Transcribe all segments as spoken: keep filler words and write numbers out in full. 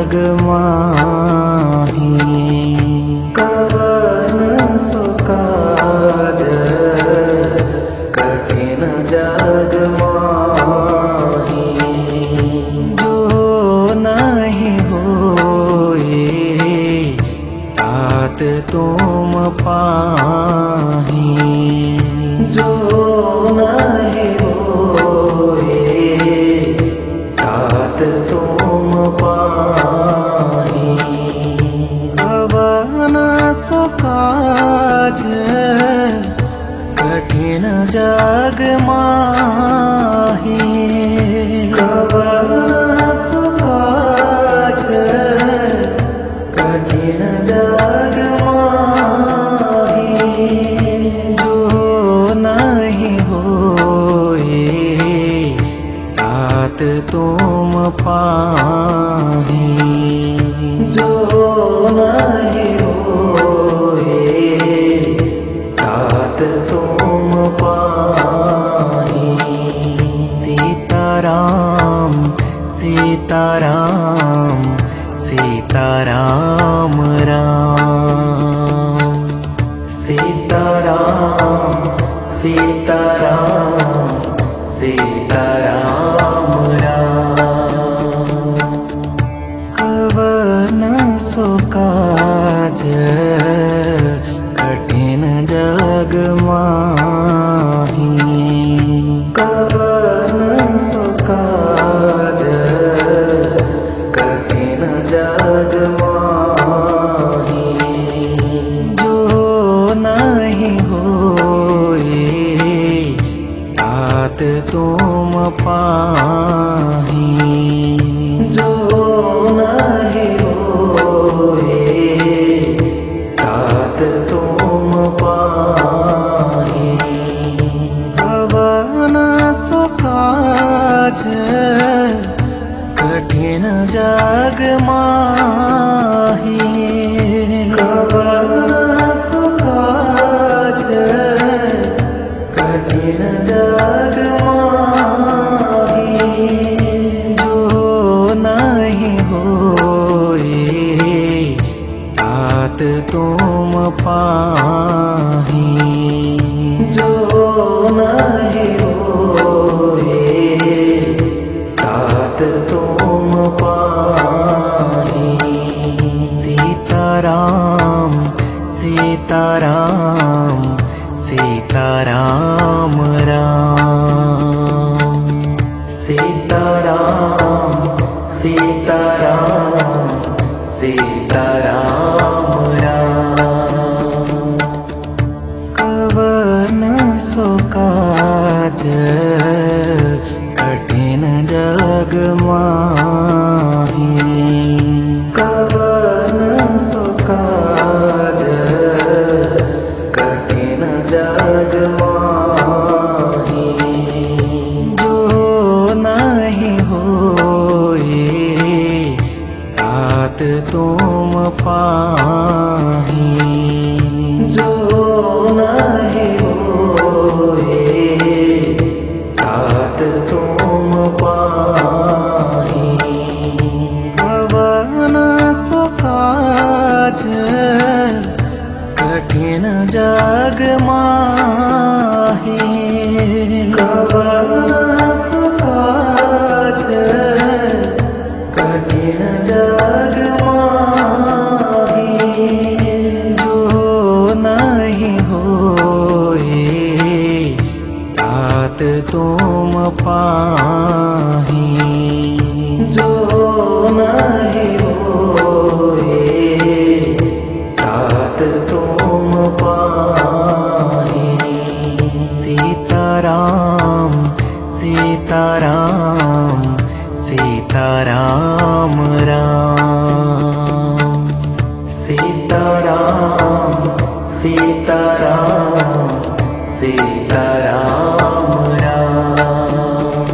जग माही। कवन सो काज कठिन जग माही। जो नहीं होए तात तुम पाही। जो नहीं होए तात तुम पाही। कवन सो काज कठिन जग माही। कवन सो काज कठिन जग माही। जो नहीं होए तात तुम पाही। जो नहीं होए तात तुम पाही। सीताराम सीताराम सीताराम राम। सीताराम सीताराम सीताराम राम। कवन सो काज कठिन जग माही। कवन सो काज कठिन जग माही। जो नहीं होए तात तुम पाही। जो नहीं होए तात तुम पाही। कवन सो काज कठिन जग माही। कवन सो काज कठिन जग माही। जो नहीं होए तात तुम पाही। जो नहीं होए तात तुम पाही। सीताराम सीताराम सीताराम राम। सीताराम सीताराम सीताराम राम। कवन सो काज कठिन जग माही। कवन सो काज कठिन जग माही। जो नहीं होए तात तुम पाही। जो नहीं होए तात तुम पाही। कवन सो काज कठिन जग माही। कवन सो काज कठिन जग माही। जो नहीं होए तात तुम पाही। जो नहीं होए तात तुम पाही। सीताराम सीताराम सीताराम राम। सीताराम सीताराम सीताराम राम।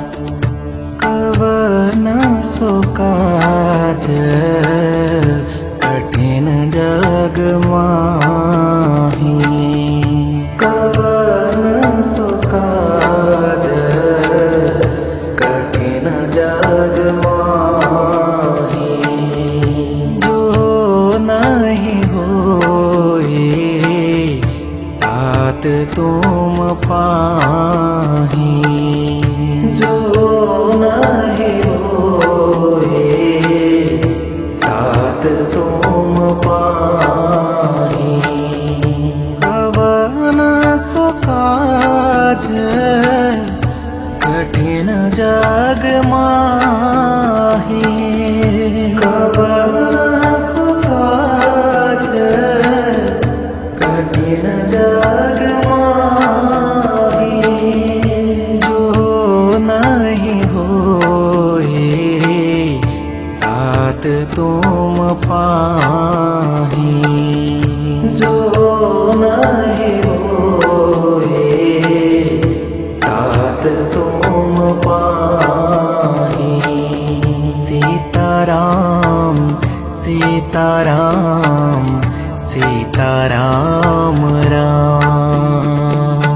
कवन सो काज कठिन जग माही। कवन सो काज कठिन जग माही। तुम पाही। जो नहीं होए तात तुम पाही। कवन सो काज कठिन जग माही। कवन सो काज कठिन जग माही। जो नहीं होए तात तुम पाही। जो नहीं होए तात तुम पाही। सीताराम सीताराम सीताराम राम।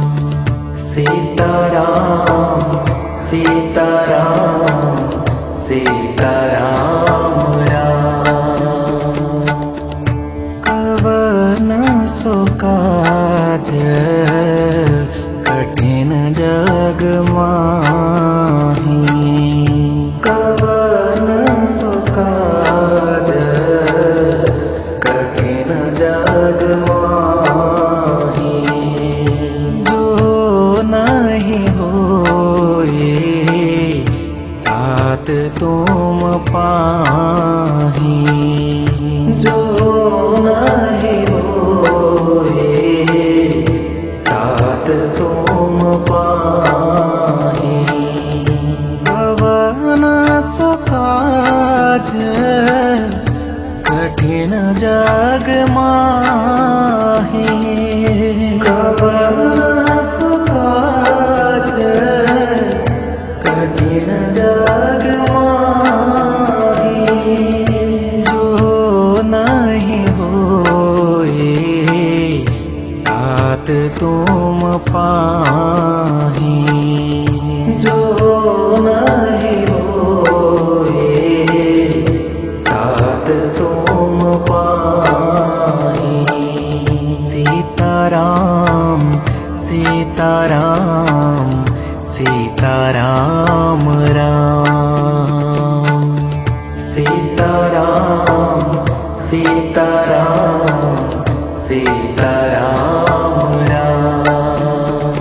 सीताराम सीताराम सीताराम राम। कवन सो काज कठिन जग माही। कवन सो काज कठिन जग माही। जो नहीं होए तात तुम पाही। जो नहीं होए तात तुम पाही। कवन सो काज कठिन जग माही। कवन सो काज कठिन जग माही। जो नहीं होए तात तुम पाही। जो नहीं होए तात तुम पाही। सीताराम सीताराम सीताराम राम। सीताराम सीताराम सीताराम राम।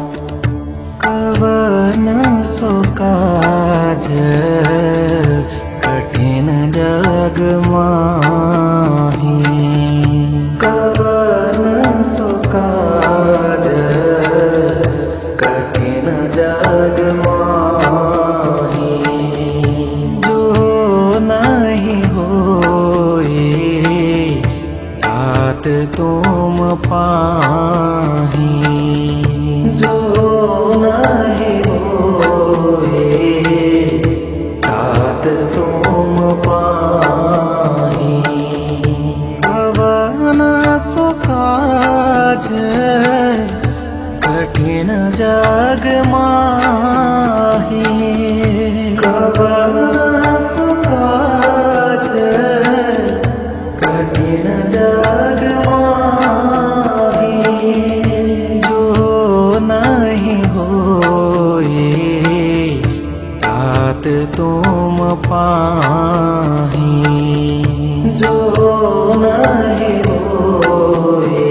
कवन सो काज कठिन जग माही। कवन सो काज कठिन जग माही। जो नहीं होए तात तुम पाही। जो नहीं होए तात तुम पाही। कवन सो काज कठिन जग माही। कवन सो काज कठिन जग माही। जो नहीं होए तात तुम पाही। जो नहीं होए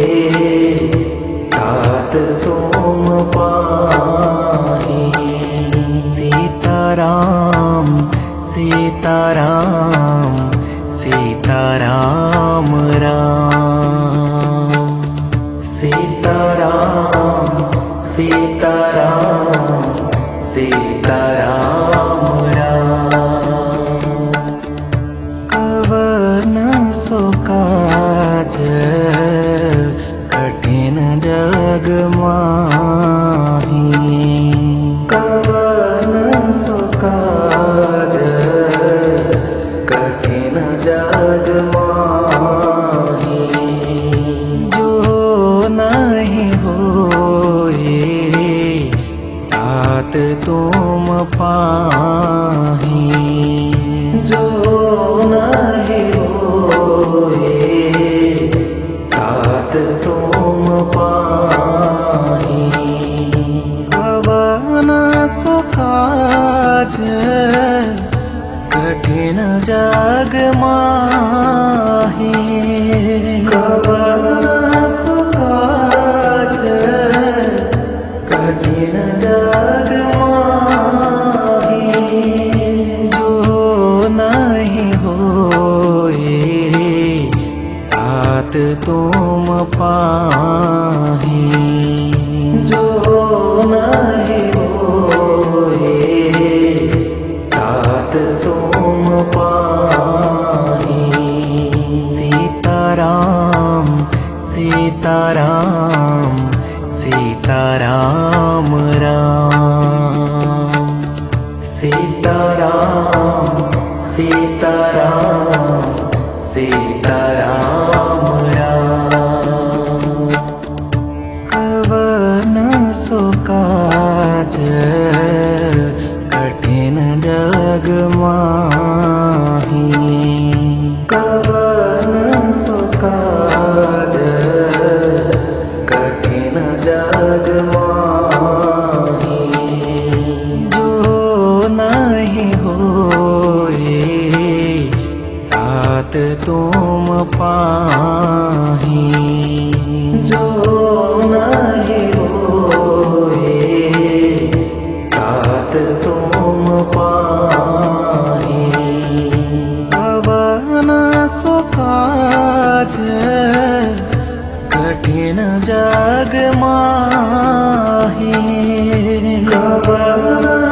तात तुम पाही। सीताराम सीताराम सीताराम राम। सीताराम सीताराम सीताराम राम। कवन सो काज कठिन जग माही। कवन सो काज कठिन जग माही। जो नहीं होए तात तुम पाही। जो नहीं होए तात तुम पाही। सीताराम सीताराम राम सीताराम सीताराम सीताराम राम। कवन सो काज कठिन जग माही, कवन सो काज कठिन जग माही। जो नहीं होए तात तुम पाही, जो नहीं होए तात तुम पाही। कवन सो काज कठिन जग माही, कवन